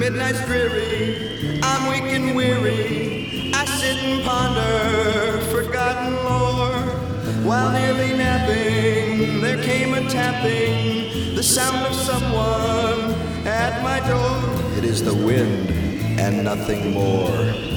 Midnight's dreary, I'm weak and weary. I sit and ponder forgotten lore. While nearly napping, there came a tapping, the sound of someone at my door. It is the wind and nothing more.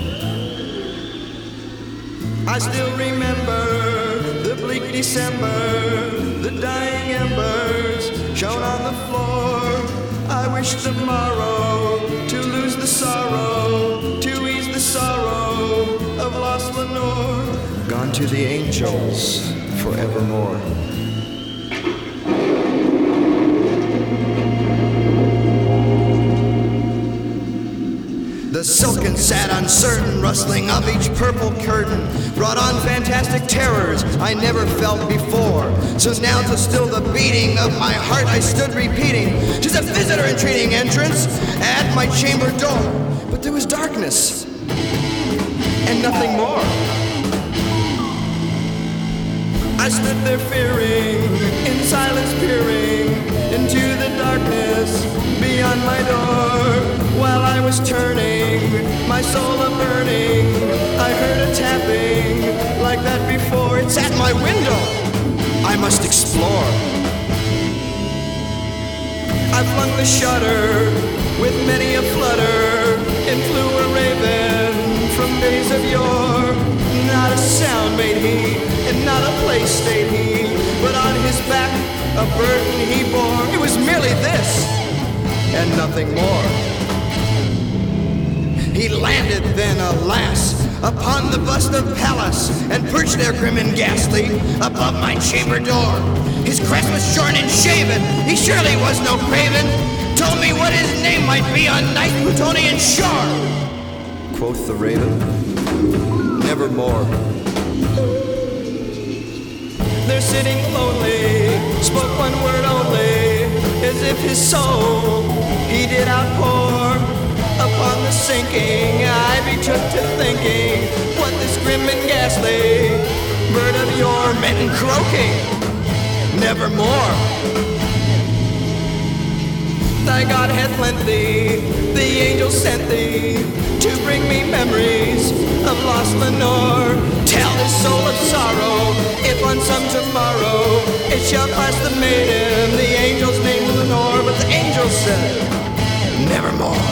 I still remember the bleak December, the dying embers shone on the floor. I wish tomorrow to lose the sorrow, to ease the sorrow of lost Lenore. Gone to the angels forevermore. The silken, sad, uncertain rustling of each purple curtain brought on fantastic terrors I never felt before. So now to still the beating of my heart I stood repeating, "'Tis a visitor entreating entrance at my chamber door." But there was darkness and nothing more. I stood there fearing, in silence peering into the darkness beyond my door. While I was turning, my soul a burning, I heard a tapping like that before. It's at my window, I must explore. I flung the shutter with many a flutter, and flew a raven from days of yore. Not a sound made he, and not a place stayed he, but on his back a burden he bore. It was merely this, and nothing more. He landed then, alas, upon the bust of Pallas, and perched there grim and ghastly above my chamber door. His crest was shorn and shaven, he surely was no craven. Told me what his name might be on nice Plutonian shore. Quoth the raven, "Nevermore." There sitting lonely, spoke one word only, as if his soul he did outpour. Upon the sinking, I betook to thinking what this grim and ghastly bird of yore meant in croaking, "Nevermore." Thy God hath lent thee, the angel sent thee, to bring me memories of lost Lenore. Tell this soul of sorrow, if on some tomorrow it shall class the maiden, the angel's name Lenore. But the angel said, "Nevermore."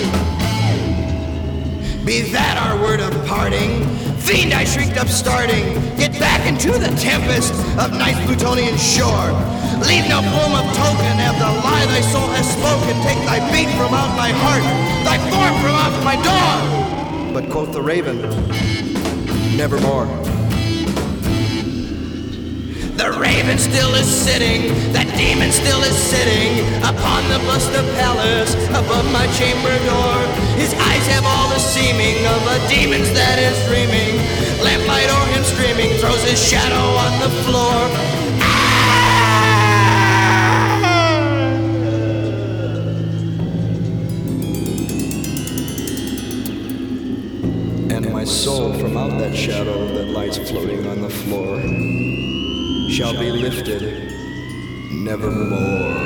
Be that our word of parting, fiend, I shrieked upstarting, get back into the tempest of nice Plutonian shore. Leave no plume of token of the lie thy soul has spoken. Take thy beat from out my heart, thy form from out my door. But quoth the raven, "Nevermore." The raven still is sitting, that demon still is sitting upon the bust of Pallas above my chamber door. His eyes have all the seeming of a demon's that is dreaming. Lamplight o'er him streaming throws his shadow on the floor. And my soul from out that shadow that lies floating on the floor shall be lifted nevermore.